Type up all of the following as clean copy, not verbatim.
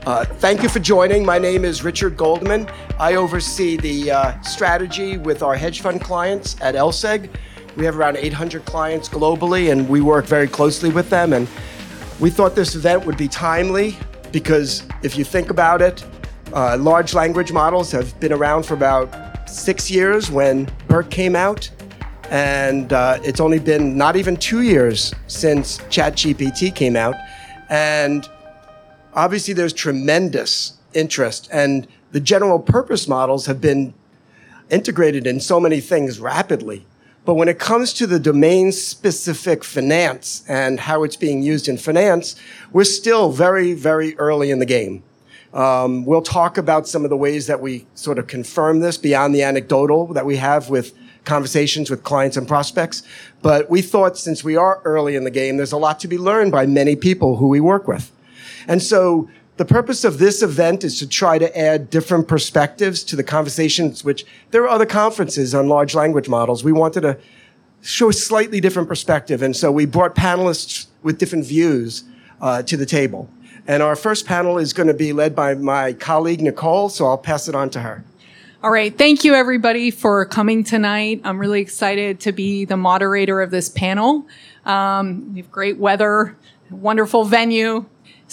Thank you for joining. My name is Richard Goldman. I oversee the strategy with our hedge fund clients at LSEG. We have around 800 clients globally, and we work very closely with them. And we thought this event would be timely because if you think about it, large language models have been around for about 6 years when BERT came out. And it's only been not even 2 years since ChatGPT came out. And obviously there's tremendous interest, and the general purpose models have been integrated in so many things rapidly. But when it comes to the domain-specific finance and how it's being used in finance, we're still very, very early in the game. We'll talk about some of the ways that we sort of confirm this beyond the anecdotal that we have with conversations with clients and prospects. But we thought since we are early in the game, there's a lot to be learned by many people who we work with. And so the purpose of this event is to try to add different perspectives to the conversations, which there are other conferences on large language models. We wanted to show a slightly different perspective. And so we brought panelists with different views to the table. And our first panel is going to be led by my colleague, Nicole, so I'll pass it on to her. All right. Thank you, everybody, for coming tonight. I'm really excited to be the moderator of this panel. We have great weather, wonderful venue.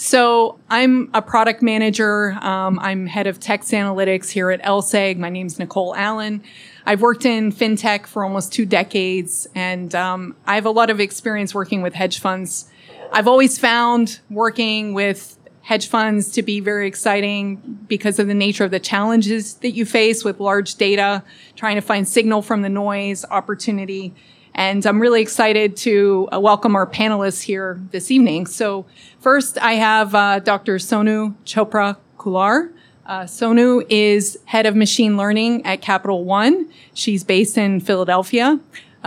So I'm a product manager. I'm head of text analytics here at LSEG. My name's Nicole Allen. I've worked in fintech for almost 2 decades, and I have a lot of experience working with hedge funds. I've always found working with hedge funds to be very exciting because of the nature of the challenges that you face with large data, trying to find signal from the noise, opportunity. And I'm really excited to welcome our panelists here this evening. So first, I have Dr. Sonu Chopra Kular. Sonu is head of machine learning at Capital One. She's based in Philadelphia.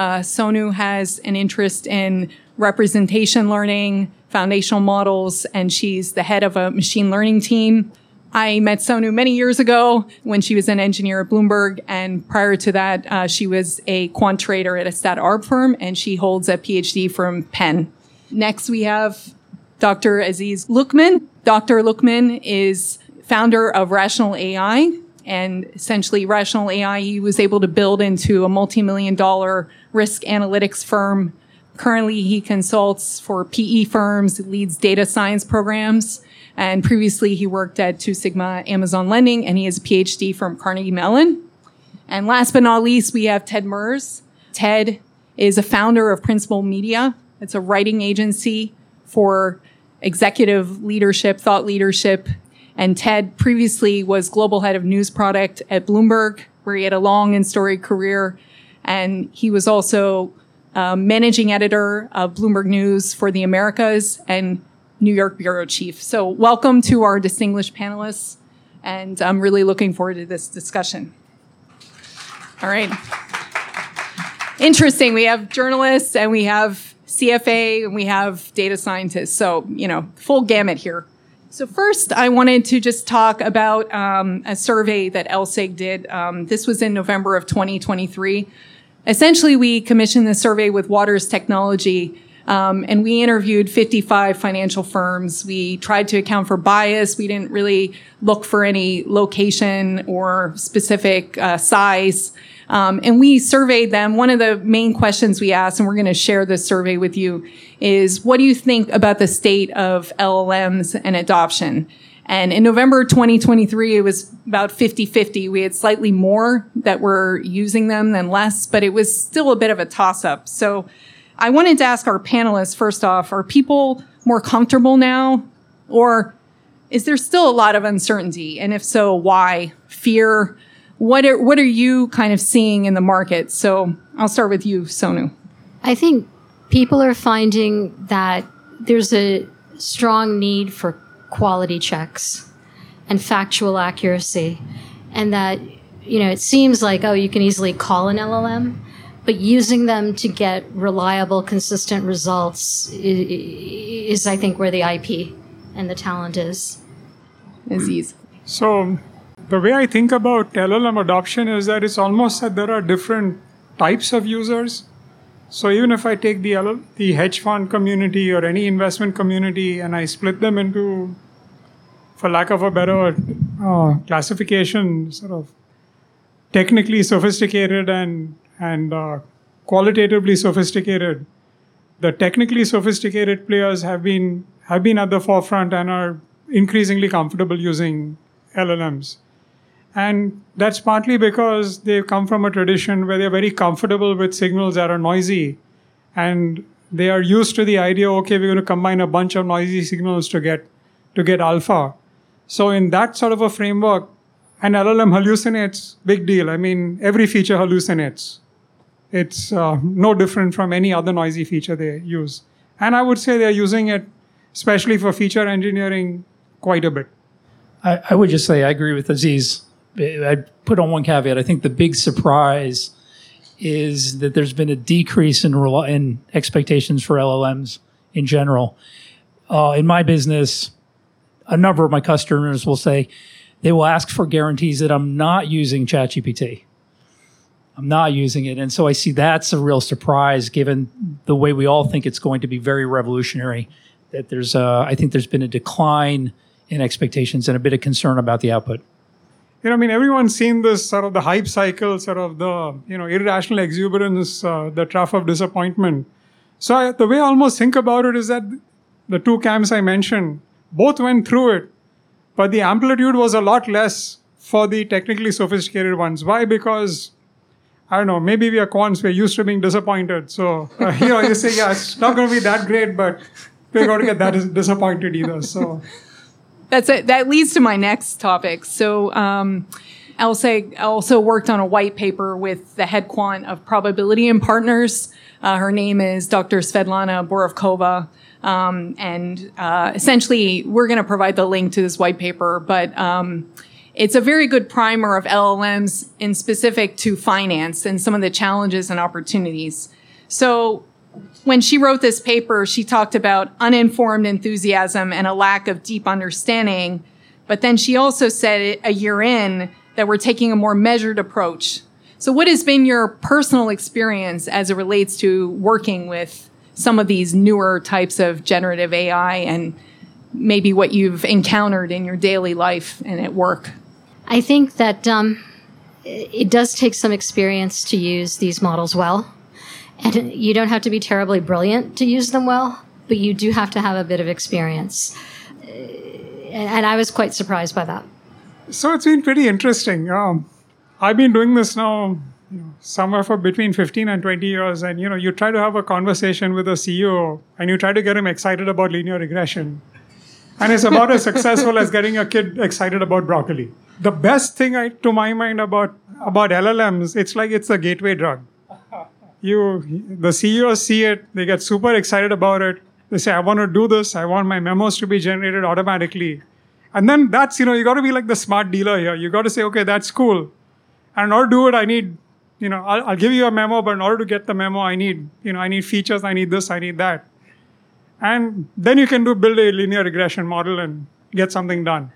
Sonu has an interest in representation learning, foundational models, and she's the head of a machine learning team. I met Sonu many years ago when she was an engineer at Bloomberg, and prior to that, she was a quant trader at a stat arb firm, and she holds a PhD from Penn. Next, we have Dr. Aziz Luqman. Dr. Luqman is founder of Rational AI, and essentially Rational AI he was able to build into a multi-million-dollar risk analytics firm. Currently, he consults for PE firms, leads data science programs, and previously he worked at Two Sigma Amazon Lending, and he has a PhD from Carnegie Mellon. And last but not least, we have Ted Mers. Ted is a founder of Principal Media. It's a writing agency for executive leadership, thought leadership. And Ted previously was global head of news product at Bloomberg, where he had a long and storied career. And he was also managing editor of Bloomberg News for the Americas and New York bureau chief. So welcome to our distinguished panelists, and I'm really looking forward to this discussion. All right. Interesting. We have journalists, and we have CFA, and we have data scientists. So, full gamut here. So first, I wanted to just talk about a survey that LSEG did. This was in November of 2023. Essentially, we commissioned this survey with Waters Technology, and we interviewed 55 financial firms. We tried to account for bias. We didn't really look for any location or specific size. And we surveyed them. One of the main questions we asked, and we're going to share this survey with you, is what do you think about the state of LLMs and adoption? And in November 2023, it was about 50-50. We had slightly more that were using them than less, but it was still a bit of a toss-up. So I wanted to ask our panelists, first off, are people more comfortable now? Or is there still a lot of uncertainty? And if so, why? Fear? What are you kind of seeing in the market? So I'll start with you, Sonu. I think people are finding that there's a strong need for quality checks and factual accuracy. And that, it seems like, you can easily call an LLM, but using them to get reliable, consistent results is I think, where the IP and the talent is. Aziz. So the way I think about LLM adoption is that it's almost that there are different types of users. So even if I take the hedge fund community or any investment community and I split them into for lack of a better classification, sort of technically sophisticated and qualitatively sophisticated. The technically sophisticated players have been at the forefront and are increasingly comfortable using LLMs. And that's partly because they come from a tradition where they're very comfortable with signals that are noisy. And they are used to the idea, okay, we're going to combine a bunch of noisy signals to get alpha. So in that sort of a framework, an LLM hallucinates, big deal. I mean, every feature hallucinates. It's no different from any other noisy feature they use. And I would say they're using it, especially for feature engineering, quite a bit. I would just say I agree with Aziz. I'd put on one caveat. I think the big surprise is that there's been a decrease in expectations for LLMs in general. In my business, a number of my customers will say they will ask for guarantees that I'm not using ChatGPT. I'm not using it. And so I see that's a real surprise given the way we all think it's going to be very revolutionary, that I think there's been a decline in expectations and a bit of concern about the output. I mean, everyone's seen this sort of the hype cycle, sort of the, irrational exuberance, the trough of disappointment. So the way I almost think about it is that the two camps I mentioned, both went through it, but the amplitude was a lot less for the technically sophisticated ones. Why? Because, I don't know, maybe we are quants, we're used to being disappointed. So, you say, yeah, it's not going to be that great, but we're going to get that disappointed either. So that's it. That leads to my next topic. So LSEG also worked on a white paper with the head quant of Probability and Partners. Her name is Dr. Svetlana Borovkova. And essentially, we're going to provide the link to this white paper, but it's a very good primer of LLMs in specific to finance and some of the challenges and opportunities. So when she wrote this paper, she talked about uninformed enthusiasm and a lack of deep understanding. But then she also said a year in that we're taking a more measured approach. So what has been your personal experience as it relates to working with some of these newer types of generative AI and maybe what you've encountered in your daily life and at work? I think that it does take some experience to use these models well. And you don't have to be terribly brilliant to use them well, but you do have to have a bit of experience. And I was quite surprised by that. So it's been pretty interesting. I've been doing this now somewhere for between 15 and 20 years. And, you try to have a conversation with a CEO and you try to get him excited about linear regression. And it's about as successful as getting a kid excited about broccoli. The best thing to my mind about LLMs, it's like it's a gateway drug. The CEOs see it, they get super excited about it. They say, I want to do this. I want my memos to be generated automatically. And then that's, you got to be like the smart dealer here. You got to say, okay, that's cool. And in order to do it, I need, I'll give you a memo, but in order to get the memo, I need features, I need this, I need that. And then you can build a linear regression model and get something done.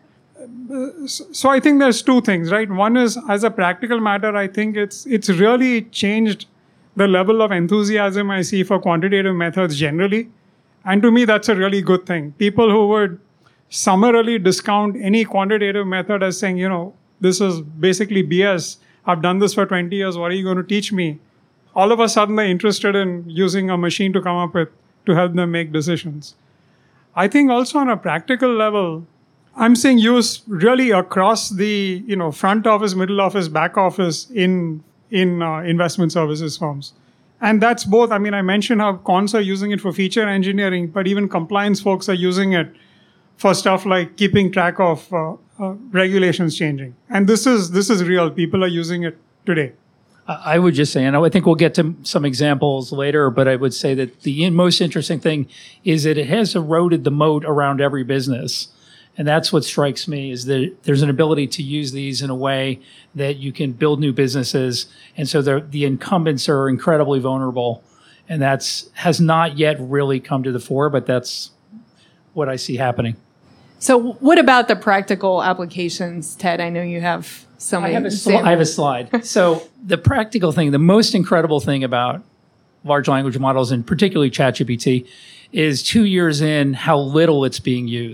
So I think there's two things, right? One is, as a practical matter, I think it's really changed the level of enthusiasm I see for quantitative methods generally. And to me, that's a really good thing. People who would summarily discount any quantitative method as saying, this is basically BS. I've done this for 20 years. What are you going to teach me? All of a sudden, they're interested in using a machine to come up with, to help them make decisions. I think also on a practical level, I'm seeing use really across the, front office, middle office, back office in investment services firms. And that's both. I mean, I mentioned how quants are using it for feature engineering, but even compliance folks are using it for stuff like keeping track of regulations changing. And this is real. People are using it today. I would just say, and I think we'll get to some examples later, but I would say that the most interesting thing is that it has eroded the moat around every business. And that's what strikes me, is that there's an ability to use these in a way that you can build new businesses. And so the incumbents are incredibly vulnerable. And has not yet really come to the fore, but that's what I see happening. So what about the practical applications, Ted? I know you have some examples. I have a slide. So the practical thing, the most incredible thing about large language models, and particularly ChatGPT, is 2 years in how little it's being used.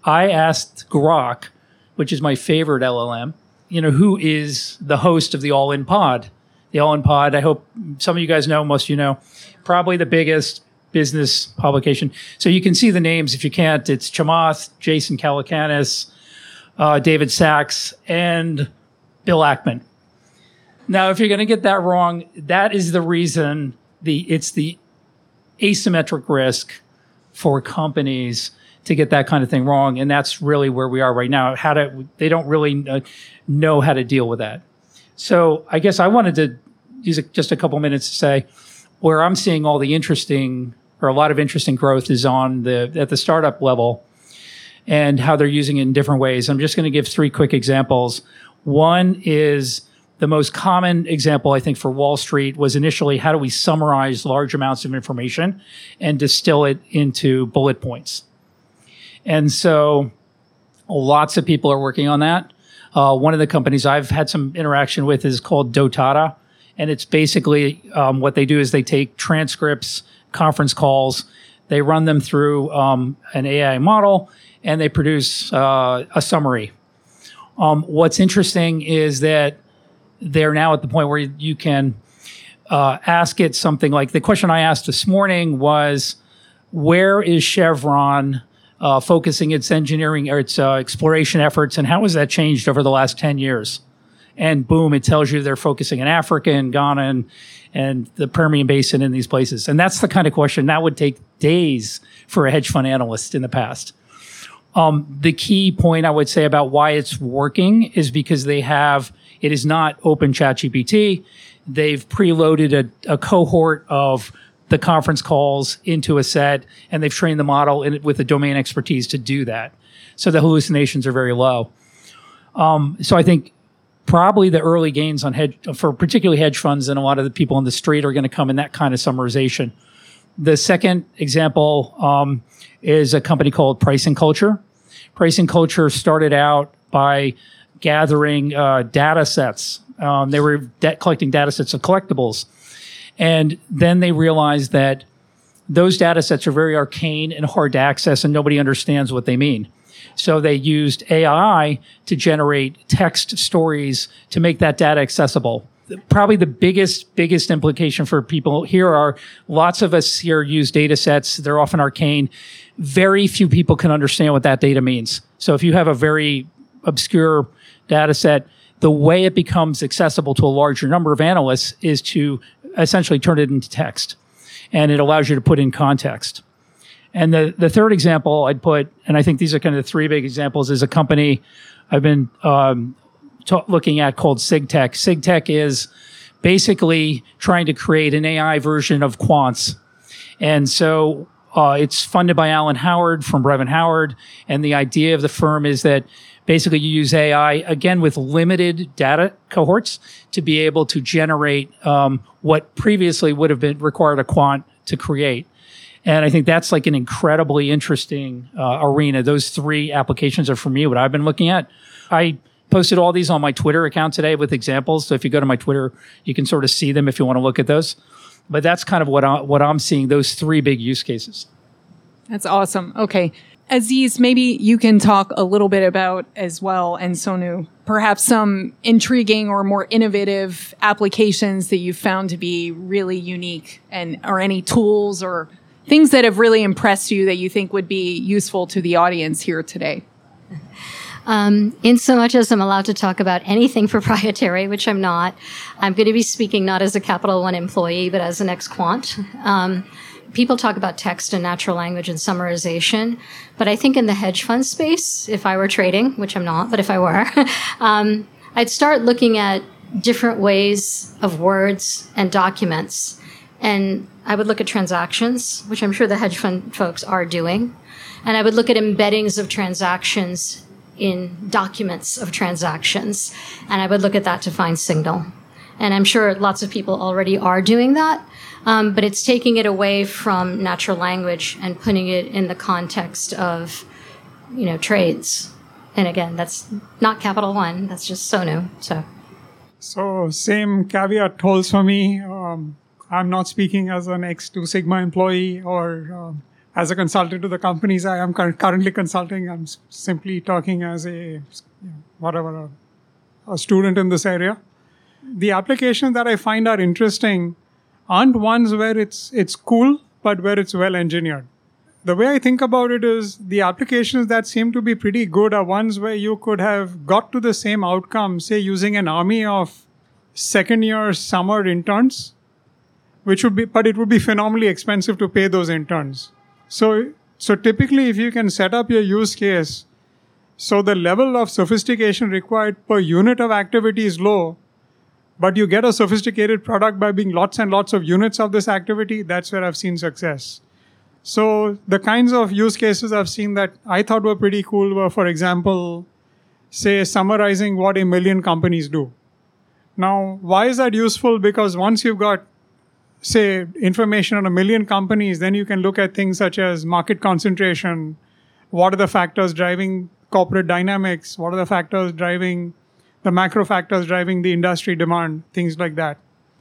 I asked Grok, which is my favorite LLM, who is the host of the All In Pod. The All In Pod, I hope some of you guys know, most of you know, probably the biggest business publication. So you can see the names. If you can't, it's Chamath, Jason Calacanis, David Sachs, and Bill Ackman. Now, if you're going to get that wrong, that is the reason it's the asymmetric risk for companies to get that kind of thing wrong. And that's really where we are right now. They don't really know how to deal with that. So I guess I wanted to use just a couple minutes to say where I'm seeing all the a lot of interesting growth is at the startup level and how they're using it in different ways. I'm just going to give 3 quick examples. One is the most common example, I think, for Wall Street was initially how do we summarize large amounts of information and distill it into bullet points. And so lots of people are working on that. One of the companies I've had some interaction with is called Dotata. And it's basically what they do is they take transcripts, conference calls, they run them through an AI model, and they produce a summary. What's interesting is that they're now at the point where you can ask it something like the question I asked this morning was, where is Chevron focusing its engineering or its exploration efforts, and how has that changed over the last 10 years? And boom, it tells you they're focusing in Africa and Ghana and the Permian Basin in these places. And that's the kind of question that would take days for a hedge fund analyst in the past. The key point I would say about why it's working is because it is not open ChatGPT. They've preloaded a cohort of the conference calls into a set, and they've trained the model with the domain expertise to do that. So the hallucinations are very low. So I think probably the early gains for particularly hedge funds and a lot of the people on the street are going to come in that kind of summarization. The second example is a company called Pricing Culture. Pricing Culture started out by gathering data sets. They were collecting data sets of collectibles. And then they realized that those data sets are very arcane and hard to access, and nobody understands what they mean. So they used AI to generate text stories to make that data accessible. Probably the biggest implication for people here are lots of us here use data sets. They're often arcane. Very few people can understand what that data means. So if you have a very obscure data set, the way it becomes accessible to a larger number of analysts is to essentially turn it into text. And it allows you to put in context. And the third example I'd put, and I think these are kind of the 3 big examples, is a company I've been looking at called SigTech. SigTech is basically trying to create an AI version of quants. And so it's funded by Alan Howard from Brevan Howard. And the idea of the firm is that basically you use AI, again, with limited data cohorts to be able to generate what previously would have been required a quant to create. And I think that's like an incredibly interesting arena. Those 3 applications are, for me, what I've been looking at. I posted all these on my Twitter account today with examples. So if you go to my Twitter, you can sort of see them if you want to look at those. But that's kind of what I'm seeing, those 3 big use cases. That's awesome. Okay. Aziz, maybe you can talk a little bit about as well, and Sonu, perhaps some intriguing or more innovative applications that you've found to be really unique, or any tools or things that have really impressed you that you think would be useful to the audience here today. In so much as I'm allowed to talk about anything proprietary, which I'm not, I'm going to be speaking not as a Capital One employee, but as an ex-quant. People talk about text and natural language and summarization, but I think in the hedge fund space, if I were trading, which I'm not, but if I were, I'd start looking at different ways of words and documents. And I would look at transactions, which I'm sure the hedge fund folks are doing. And I would look at embeddings of transactions in documents of transactions. And I would look at that to find signal. And I'm sure lots of people already are doing that. But it's taking it away from natural language and putting it in the context of, trades. And again, that's not Capital One. That's just Sonu. So same caveat holds for me. I'm not speaking as an ex-2 Sigma employee or as a consultant to the companies I am currently consulting. I'm simply talking as a student in this area. The applications that I find are interesting aren't ones where it's cool, but where it's well engineered. The way I think about it is the applications that seem to be pretty good are ones where you could have got to the same outcome, say using an army of second-year summer interns, but it would be phenomenally expensive to pay those interns. So typically, if you can set up your use case, so the level of sophistication required per unit of activity is low, but you get a sophisticated product by being lots and lots of units of this activity, that's where I've seen success. So the kinds of use cases I've seen that I thought were pretty cool were, for example, say summarizing what 1 million companies do. Now, why is that useful? Because once you've got, say, information on 1 million companies, then you can look at things such as market concentration, what are the factors driving corporate dynamics, what are the factors driving the macro factors driving the industry demand, things like that.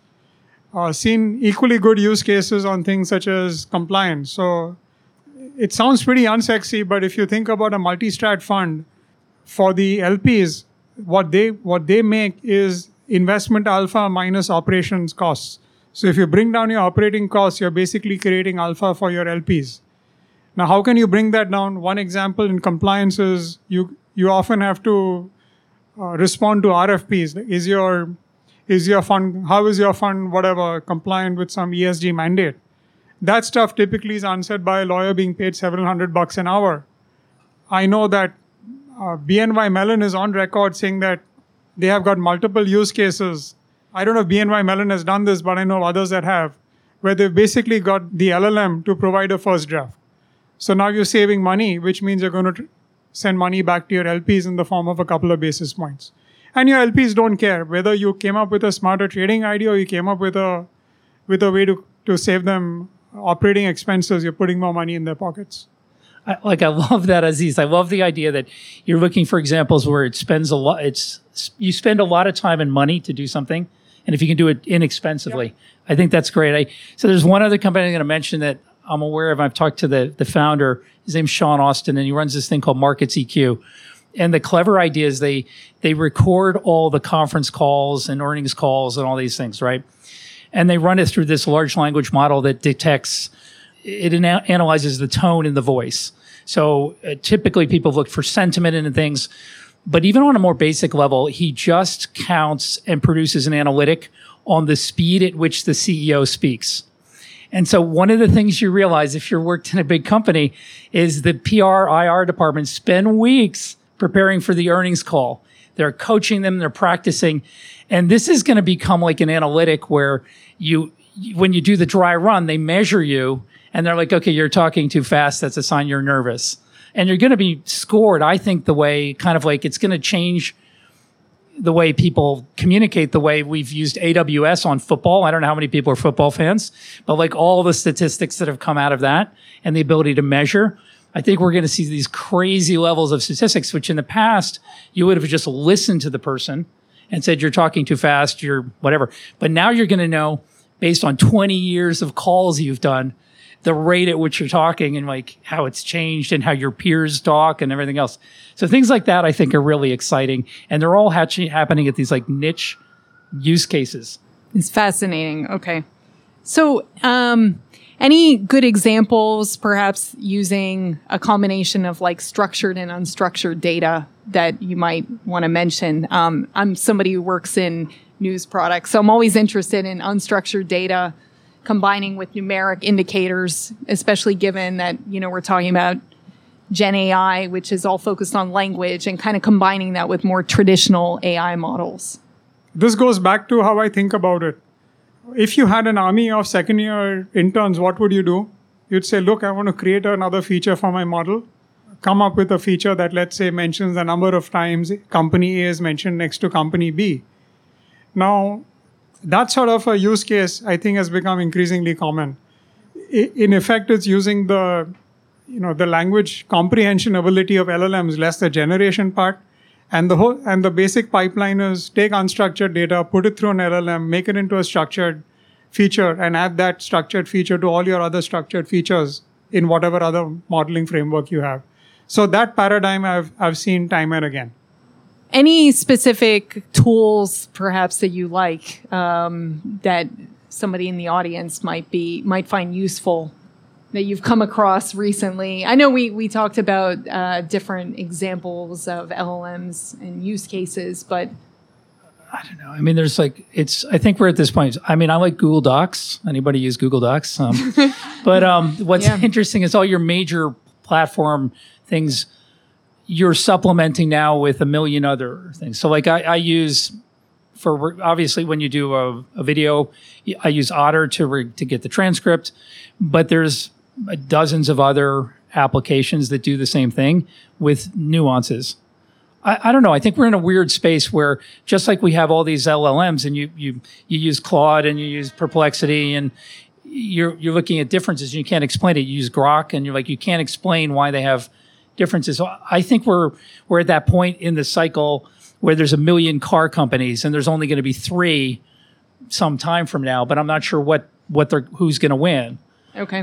Seen equally good use cases on things such as compliance. So it sounds pretty unsexy, but if you think about a multi-strat fund, for the LPs, what they make is investment alpha minus operations costs. So if you bring down your operating costs, you're basically creating alpha for your LPs. Now, how can you bring that down? One example in compliance is you often have to respond to RFPs. Is your fund, how is your fund, whatever, compliant with some ESG mandate? That stuff typically is answered by a lawyer being paid several $100 an hour. I know that BNY Mellon is on record saying that they have got multiple use cases. I don't know if BNY Mellon has done this, but I know others that have, where they've basically got the LLM to provide a first draft. So now you're saving money, which means you're going to send money back to your LPs in the form of a couple of basis points. And your LPs don't care whether you came up with a smarter trading idea or you came up with a way to save them operating expenses. You're putting more money in their pockets. I love that, Aziz. I love the idea that you're looking for examples where it spends a lot. You spend a lot of time and money to do something, and if you can do it inexpensively, I think that's great. So there's one other company I'm going to mention that I'm aware of. I've talked to the founder. His name's Sean Austin, and he runs this thing called Markets EQ. And the clever idea is they record all the conference calls and earnings calls and all these things, right? And they run it through this large language model that detects, it analyzes the tone and the voice. So typically people look for sentiment and things, but even on a more basic level, he just counts and produces an analytic on the speed at which the CEO speaks. And so one of the things you realize if you're worked in a big company is the PR, IR department spend weeks preparing for the earnings call. They're coaching them, they're practicing. And this is going to become like an analytic where when you do the dry run, they measure you and they're like, okay, you're talking too fast. That's a sign you're nervous. And you're going to be scored, I think, the way kind of like it's going to change the way people communicate, the way we've used AWS on football. I don't know how many people are football fans, but like all the statistics that have come out of that and the ability to measure, I think we're going to see these crazy levels of statistics, which in the past, you would have just listened to the person and said, you're talking too fast, you're whatever. But now you're going to know, based on 20 years of calls you've done, the rate at which you're talking and like how it's changed and how your peers talk and everything else. So things like that, I think, are really exciting. And they're all happening at these like niche use cases. It's fascinating. Okay. So, any good examples, perhaps using a combination of like structured and unstructured data that you might want to mention? I'm somebody who works in news products, so I'm always interested in unstructured data combining with numeric indicators, especially given that, we're talking about Gen AI, which is all focused on language, and kind of combining that with more traditional AI models. This goes back to how I think about it. If you had an army of second-year interns, what would you do? You'd say, look, I want to create another feature for my model. Come up with a feature that, let's say, mentions the number of times company A is mentioned next to company B. Now, that sort of a use case, I think, has become increasingly common. In effect, it's using the language comprehension ability of LLMs, less the generation part. And the basic pipeline is take unstructured data, put it through an LLM, make it into a structured feature, and add that structured feature to all your other structured features in whatever other modeling framework you have. So that paradigm I've seen time and again. Any specific tools, perhaps, that you like that somebody in the audience might find useful that you've come across recently? I know we talked about different examples of LLMs and use cases, but I don't know. I mean, there's I think we're at this point. I mean, I like Google Docs. Anybody use Google Docs? But what's interesting is all your major platform things you're supplementing now with a million other things. So I use obviously when you do a video, I use Otter to get the transcript, but there's dozens of other applications that do the same thing with nuances. I don't know. I think we're in a weird space where just like we have all these LLMs and you use Claude and you use Perplexity and you're looking at differences and you can't explain it. You use Grok and you can't explain why they have differences. So I think we're at that point in the cycle where there's a million car companies and there's only going to be 3 some time from now, but I'm not sure who's going to win. Okay.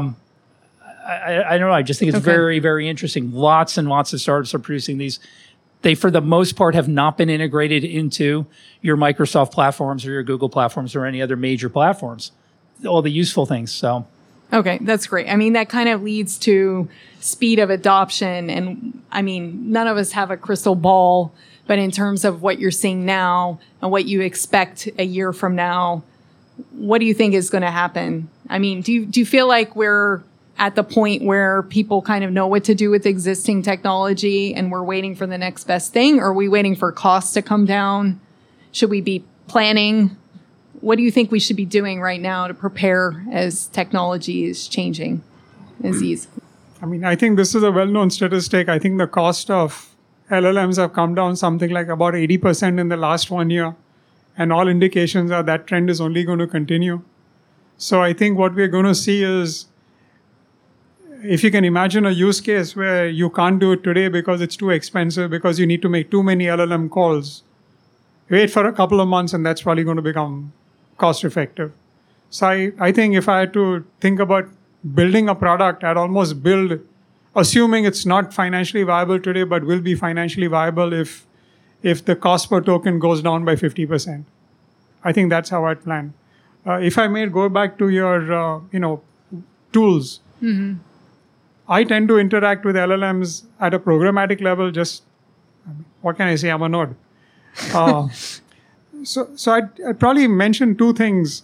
I don't know. I just think it's very, very interesting. Lots and lots of startups are producing these. They, for the most part, have not been integrated into your Microsoft platforms or your Google platforms or any other major platforms. All the useful things. So, okay, that's great. I mean, that kind of leads to speed of adoption. And I mean, none of us have a crystal ball, but in terms of what you're seeing now and what you expect a year from now, what do you think is going to happen? I mean, do you feel like we're at the point where people kind of know what to do with existing technology and we're waiting for the next best thing? Or are we waiting for costs to come down? Should we be planning? What do you think we should be doing right now to prepare as technology is changing? Aziz? I mean, I think this is a well-known statistic. I think the cost of LLMs have come down something like about 80% in the last 1 year. And all indications are that trend is only going to continue. So I think what we're going to see is, if you can imagine a use case where you can't do it today because it's too expensive, because you need to make too many LLM calls, wait for a couple of months and that's probably going to become cost effective. So I think if I had to think about building a product, I'd almost build, assuming it's not financially viable today, but will be financially viable if the cost per token goes down by 50%. I think that's how I'd plan. If I may go back to your, tools, I tend to interact with LLMs at a programmatic level. What can I say? I'm a nerd. So I'd probably mention 2 things.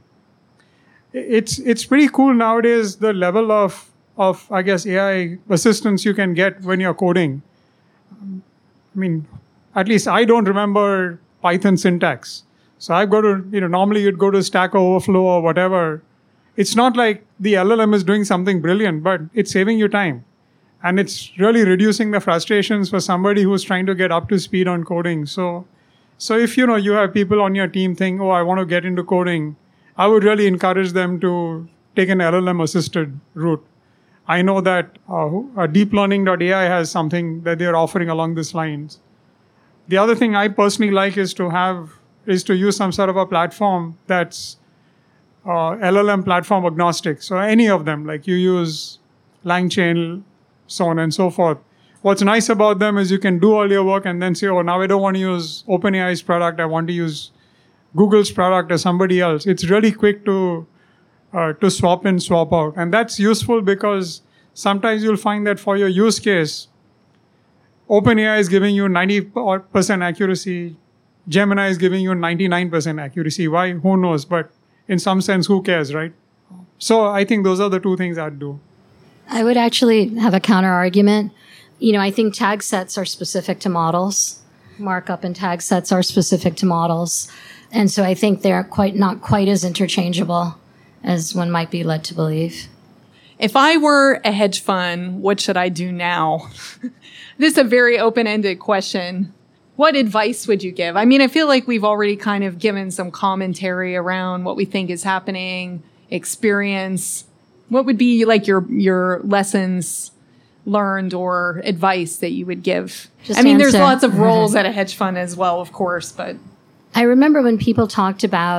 It's pretty cool nowadays, the level of I guess AI assistance you can get when you're coding. I mean, at least I don't remember Python syntax. So I've got to, normally you'd go to Stack Overflow or whatever. It's not like the LLM is doing something brilliant, but it's saving you time. And it's really reducing the frustrations for somebody who's trying to get up to speed on coding. So if, you have people on your team think, I want to get into coding, I would really encourage them to take an LLM-assisted route. I know that deeplearning.ai has something that they're offering along these lines. The other thing I personally like is to use some sort of a platform that's LLM platform agnostic. So any of them, like you use LangChain, so on and so forth. What's nice about them is you can do all your work and then say, now I don't want to use OpenAI's product. I want to use Google's product or somebody else. It's really quick to swap in, swap out. And that's useful because sometimes you'll find that for your use case, OpenAI is giving you 90% accuracy. Gemini is giving you 99% accuracy. Why? Who knows? But in some sense, who cares, right? So I think those are the 2 things I'd do. I would actually have a counter argument. I think tag sets are specific to models. Markup and tag sets are specific to models. And so I think they're not quite as interchangeable as one might be led to believe. If I were a hedge fund, what should I do now? This is a very open-ended question. What advice would you give? I mean, I feel like we've already kind of given some commentary around what we think is happening, experience. What would be like your lessons learned or advice that you would give? There's lots of roles at a hedge fund as well, of course, but. I remember when people talked about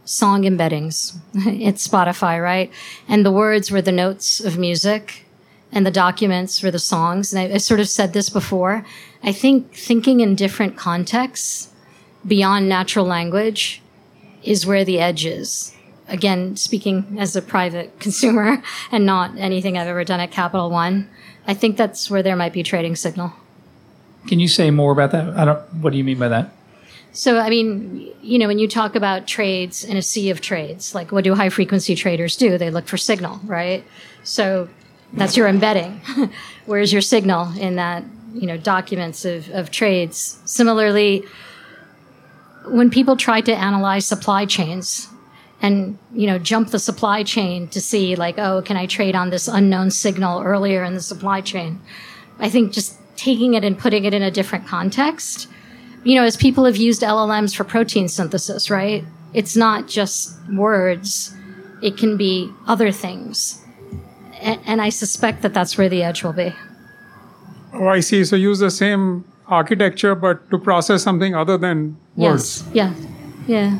song embeddings. It's Spotify, right? And the words were the notes of music and the documents were the songs. And I sort of said this before. I think thinking in different contexts beyond natural language is where the edge is. Again, speaking as a private consumer and not anything I've ever done at Capital One, I think that's where there might be trading signal. Can you say more about that? What do you mean by that? So, I mean, you know, when you talk about trades in a sea of trades, like what do high frequency traders do? They look for signal, right? So that's your embedding. Where's your signal in that, you know, documents of trades? Similarly, when people try to analyze supply chains and, you know, jump the supply chain to see like, oh, can I trade on this unknown signal earlier in the supply chain? I think just taking it and putting it in a different context, you know, as people have used LLMs for protein synthesis, right? It's not just words. It can be other things. And I suspect that that's where the edge will be. Oh, I see. So use the same architecture, but to process something other than words. Yes. Yeah.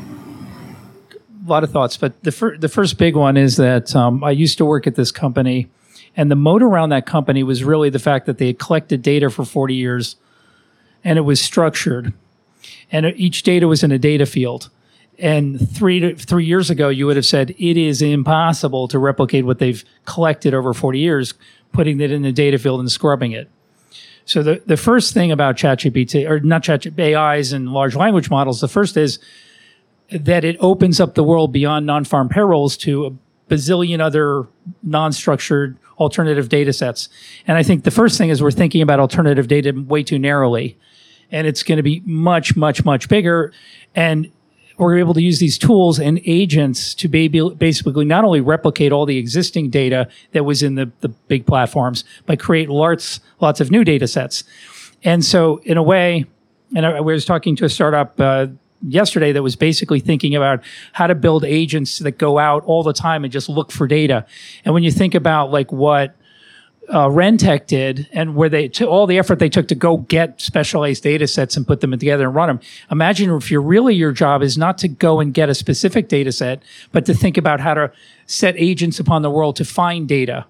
A lot of thoughts, but the first big one is that I used to work at this company, and the moat around that company was really the fact that they had collected data for 40 years, and it was structured, and each data was in a data field. And 3 years ago, you would have said it is impossible to replicate what they've collected over 40 years, putting it in the data field and scrubbing it. So the first thing about ChatGPT, or not ChatGPT, AIs and large language models, the first is that it opens up the world beyond non-farm payrolls to a bazillion other non-structured alternative data sets. And I think the first thing is we're thinking about alternative data way too narrowly. And it's going to be much, much, much bigger. And we're able to use these tools and agents to basically not only replicate all the existing data that was in the big platforms, but create lots of new data sets. And so in a way, and I was talking to a startup yesterday that was basically thinking about how to build agents that go out all the time and just look for data. And when you think about like what Rentech did and where all the effort they took to go get specialized data sets and put them together and run them, imagine if your job is not to go and get a specific data set, but to think about how to set agents upon the world to find data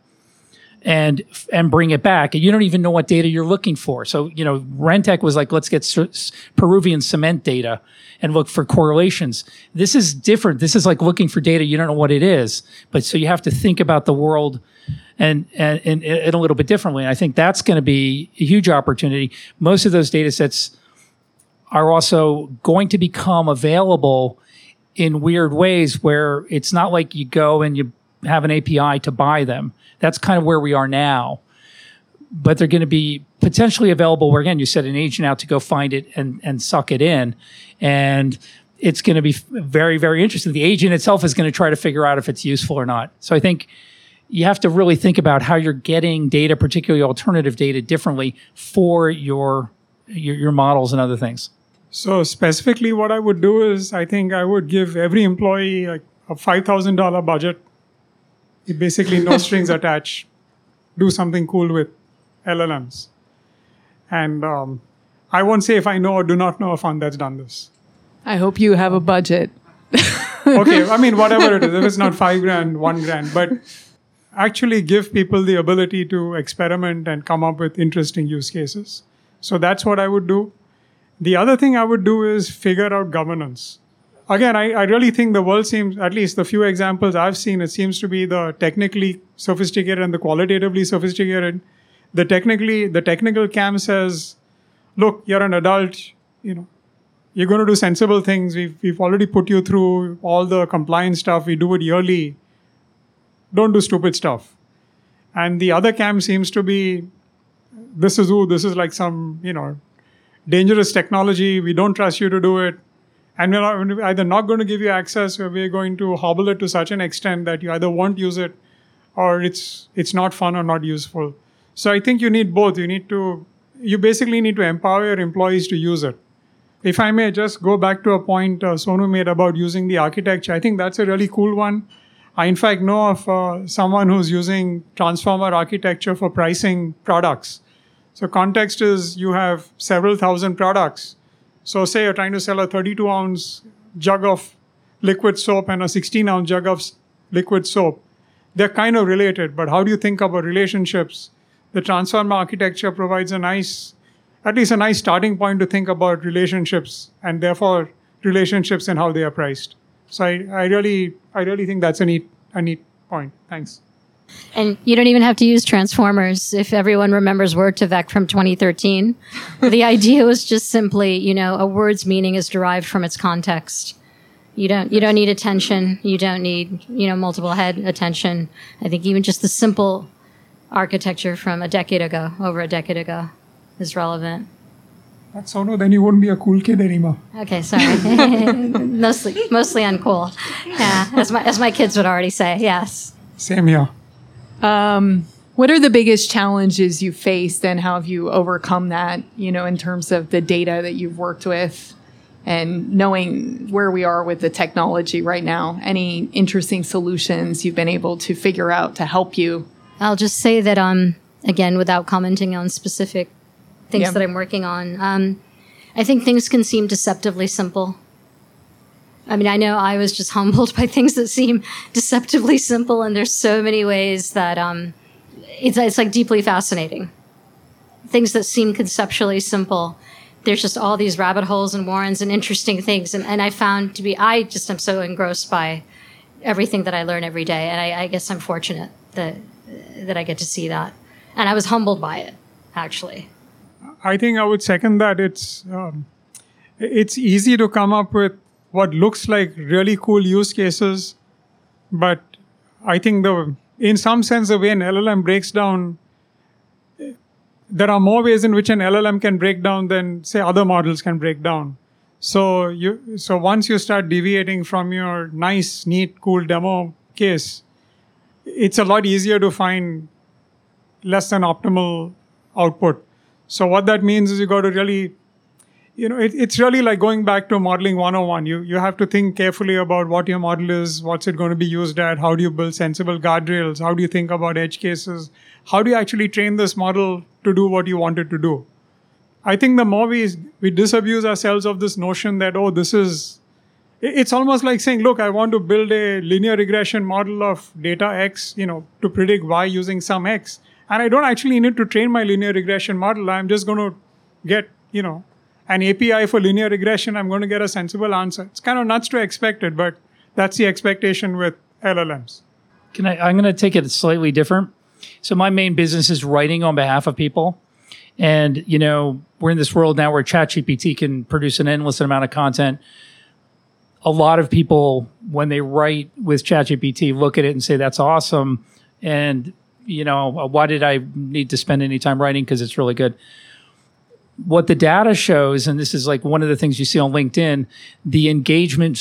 and bring it back. And you don't even know what data you're looking for. So, you know, Rentech was like, let's get Peruvian cement data and look for correlations. This is different. This is like looking for data. You don't know what it is. But so you have to think about the world and a little bit differently. And I think that's going to be a huge opportunity. Most of those data sets are also going to become available in weird ways where it's not like you go and you have an API to buy them. That's kind of where we are now. But they're going to be potentially available where, again, you set an agent out to go find it and suck it in. And it's going to be very, very interesting. The agent itself is going to try to figure out if it's useful or not. So I think you have to really think about how you're getting data, particularly alternative data, differently for your models and other things. So specifically what I would do is I think I would give every employee like a $5,000 budget. Basically no strings attached. Do something cool with LLMs. And I won't say if I know or do not know a fund that's done this. I hope you have a budget. Okay, I mean, whatever it is, if it's not $5,000, $1,000, but actually give people the ability to experiment and come up with interesting use cases. So that's what I would do. The other thing I would do is figure out governance. Again, I really think the world seems, at least the few examples I've seen, it seems to be the technically sophisticated and the qualitatively sophisticated. The technical camp says, look, you're an adult, you know, you're going to do sensible things. We've already put you through all the compliance stuff. We do it yearly. Don't do stupid stuff. And the other camp seems to be, this is like some, you know, dangerous technology. We don't trust you to do it. And we're either not going to give you access or we're going to hobble it to such an extent that you either won't use it or it's not fun or not useful. So I think you need both. You basically need to empower your employees to use it. If I may just go back to a point Sonu made about using the architecture, I think that's a really cool one. I, in fact, know of someone who's using transformer architecture for pricing products. So context is you have several thousand products. So say you're trying to sell a 32-ounce jug of liquid soap and a 16-ounce jug of liquid soap, they're kind of related. But how do you think about relationships? The Transformer architecture provides at least a nice starting point to think about relationships, and therefore relationships and how they are priced. So I really think that's a neat point. Thanks. And you don't even have to use transformers. If everyone remembers Word2Vec from 2013, the idea was just simply, a word's meaning is derived from its context. You don't need attention. You don't need, multiple head attention. I think even just the simple architecture from over a decade ago, is relevant. That's Sonu, then you wouldn't be a cool kid anymore. Okay, sorry. mostly uncool. Yeah, as my kids would already say. Yes. Same here. What are the biggest challenges you faced, and how have you overcome that, in terms of the data that you've worked with and knowing where we are with the technology right now? Any interesting solutions you've been able to figure out to help you? I'll just say that, again, without commenting on specific things that I'm working on, I think things can seem deceptively simple. I mean, I know I was just humbled by things that seem deceptively simple, and there's so many ways that it's like deeply fascinating. Things that seem conceptually simple, there's just all these rabbit holes and warrens and interesting things, and I found I just am so engrossed by everything that I learn every day, and I guess I'm fortunate that I get to see that, and I was humbled by it, actually. I think I would second that. It's easy to come up with what looks like really cool use cases, but I think in some sense, the way an LLM breaks down, there are more ways in which an LLM can break down than, say, other models can break down. So once you start deviating from your nice, neat, cool demo case, it's a lot easier to find less than optimal output. So what that means is you got to really, it's really like going back to modeling 101. You have to think carefully about what your model is, what's it going to be used at, how do you build sensible guardrails, how do you think about edge cases, how do you actually train this model to do what you want it to do. I think the more we disabuse ourselves of this notion that, it's almost like saying, look, I want to build a linear regression model of data X, to predict Y using some X. And I don't actually need to train my linear regression model. I'm just going to get, an API for linear regression. I'm going to get a sensible answer. It's kind of nuts to expect it, but that's the expectation with LLMs. I'm going to take it slightly different. So my main business is writing on behalf of people. And, we're in this world now where ChatGPT can produce an endless amount of content. A lot of people, when they write with ChatGPT, look at it and say, that's awesome. And, why did I need to spend any time writing? Because it's really good. What the data shows, and this is like one of the things you see on LinkedIn, the engagement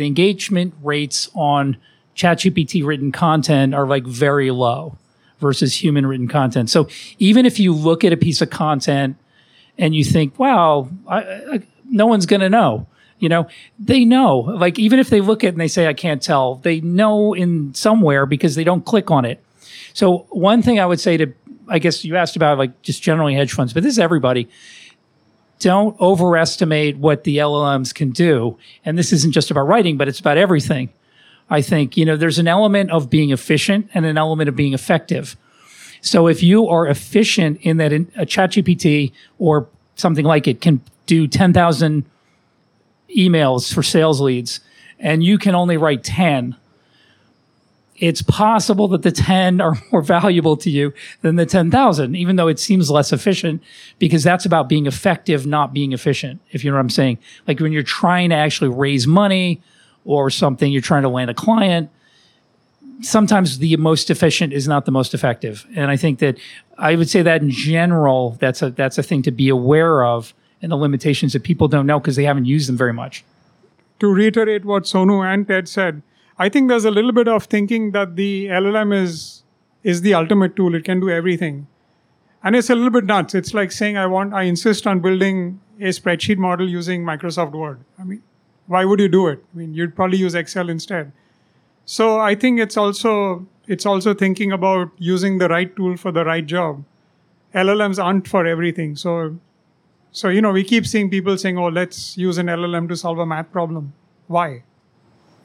rates on ChatGPT written content are like very low versus human written content. So even if you look at a piece of content and you think, wow, no one's going to know, they know. Like even if they look at it and they say, I can't tell, they know in somewhere because they don't click on it. So one thing I would say I guess you asked about like just generally hedge funds, but this is everybody. Don't overestimate what the LLMs can do. And this isn't just about writing, but it's about everything. I think, there's an element of being efficient and an element of being effective. So if you are efficient in that a ChatGPT or something like it can do 10,000 emails for sales leads and you can only write 10, it's possible that the 10 are more valuable to you than the 10,000, even though it seems less efficient, because that's about being effective, not being efficient, if you know what I'm saying. Like when you're trying to actually raise money or something, you're trying to land a client, sometimes the most efficient is not the most effective. And I think that I would say that in general, that's a thing to be aware of, and the limitations that people don't know because they haven't used them very much. To reiterate what Sonu and Ted said, I think there's a little bit of thinking that the LLM is the ultimate tool. It can do everything. And it's a little bit nuts. It's like saying I insist on building a spreadsheet model using Microsoft Word. I mean, why would you do it? I mean, you'd probably use Excel instead. So I think it's also thinking about using the right tool for the right job. LLMs aren't for everything. So we keep seeing people saying, let's use an LLM to solve a math problem. Why?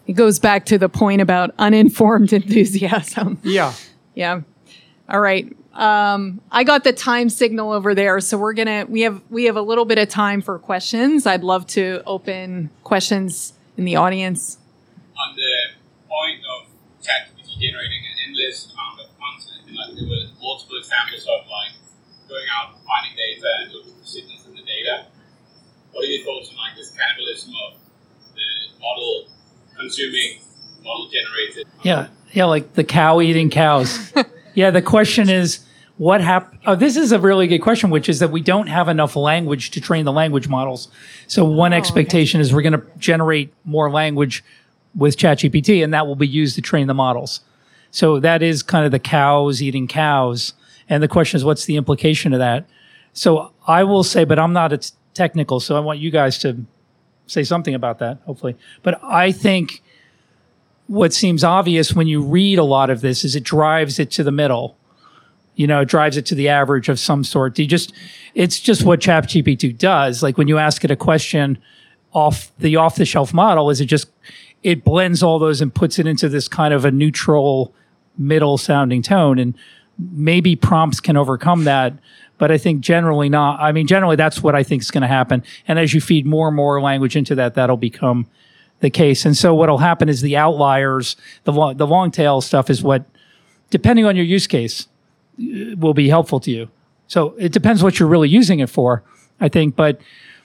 It goes back to the point about uninformed enthusiasm. Yeah. Yeah. All right. I got the time signal over there, so we have a little bit of time for questions. I'd love to open questions in the audience. On the point of ChatGPT generating an endless amount of content, and like there were multiple examples of like going out, finding data, and looking for signals in the data. What are your thoughts on like this cannibalism of the model consuming model generated? Yeah, like the cow eating cows. Yeah, the question is, what happened? Oh, this is a really good question, which is that we don't have enough language to train the language models. So one expectation is we're going to generate more language with ChatGPT, and that will be used to train the models. So that is kind of the cows eating cows. And the question is, what's the implication of that? So I will say, but I'm not a technical, so I want you guys to say something about that, hopefully. But I think what seems obvious when you read a lot of this is it drives it to the middle. You know, it drives it to the average of some sort. It's just what ChatGPT does. Like when you ask it a question off the shelf model, it blends all those and puts it into this kind of a neutral middle sounding tone. And maybe prompts can overcome that, but I think generally not. I mean, generally that's what I think is going to happen. And as you feed more and more language into that, that'll become the case. And so what'll happen is the outliers, the long tail stuff is what, depending on your use case, will be helpful to you. So it depends what you're really using it for, I think. But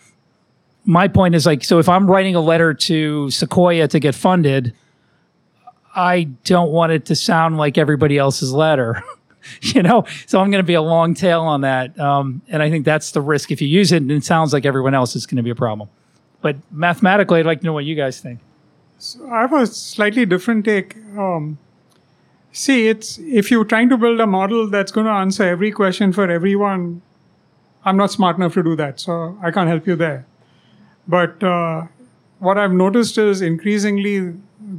my point is like, so if I'm writing a letter to Sequoia to get funded, I don't want it to sound like everybody else's letter, you know? So I'm going to be a long tail on that. And I think that's the risk. If you use it and it sounds like everyone else, it's going to be a problem. But mathematically, I'd like to know what you guys think. So I have a slightly different take. See, if you're trying to build a model that's going to answer every question for everyone, I'm not smart enough to do that, so I can't help you there. But what I've noticed is increasingly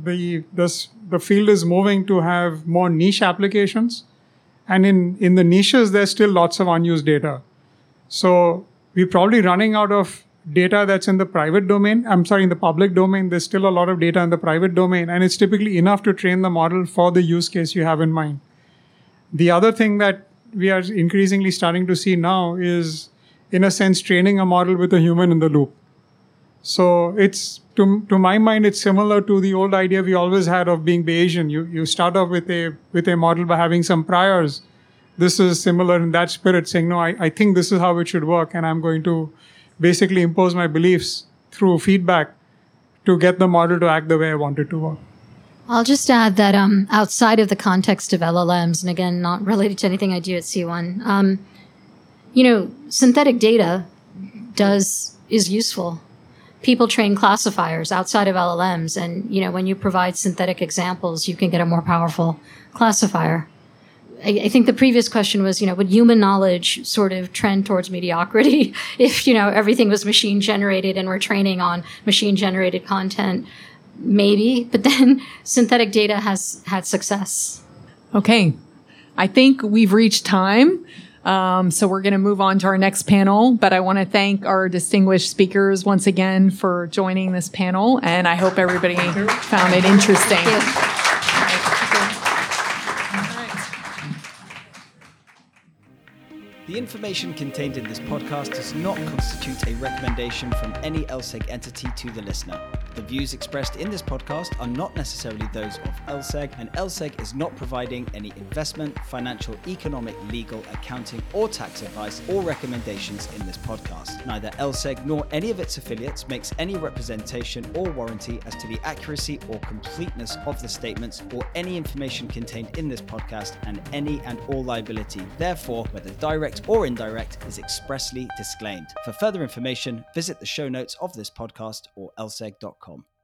the field is moving to have more niche applications. And in the niches, there's still lots of unused data. So we're probably running out of data that's in the private domain. In the public domain, there's still a lot of data in the private domain, and it's typically enough to train the model for the use case you have in mind. The other thing that we are increasingly starting to see now is, in a sense, training a model with a human in the loop. So it's, to my mind, it's similar to the old idea we always had of being Bayesian. You start off with a model by having some priors. This is similar in that spirit, saying, no, I think this is how it should work, and I'm going to basically impose my beliefs through feedback to get the model to act the way I want it to work. I'll just add that outside of the context of LLMs, and again, not related to anything I do at C1, synthetic data is useful. People train classifiers outside of LLMs, and when you provide synthetic examples, you can get a more powerful classifier. I think the previous question was, would human knowledge sort of trend towards mediocrity if, everything was machine generated and we're training on machine generated content? Maybe, but then synthetic data has had success. Okay. I think we've reached time. So we're going to move on to our next panel, but I want to thank our distinguished speakers once again for joining this panel, and I hope everybody found it interesting. Thank you. The information contained in this podcast does not constitute a recommendation from any LSEG entity to the listener. The views expressed in this podcast are not necessarily those of LSEG, and LSEG is not providing any investment, financial, economic, legal, accounting, or tax advice or recommendations in this podcast. Neither LSEG nor any of its affiliates makes any representation or warranty as to the accuracy or completeness of the statements or any information contained in this podcast, and any and all liability, therefore, whether direct or indirect, is expressly disclaimed. For further information, visit the show notes of this podcast or lseg.com.